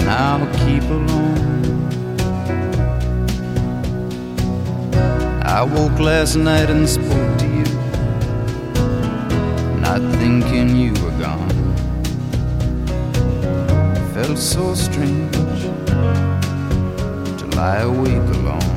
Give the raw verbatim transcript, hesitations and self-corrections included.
I'll keep alone. I woke last night and spoke to you, not thinking you were gone. Felt so strange to lie awake alone.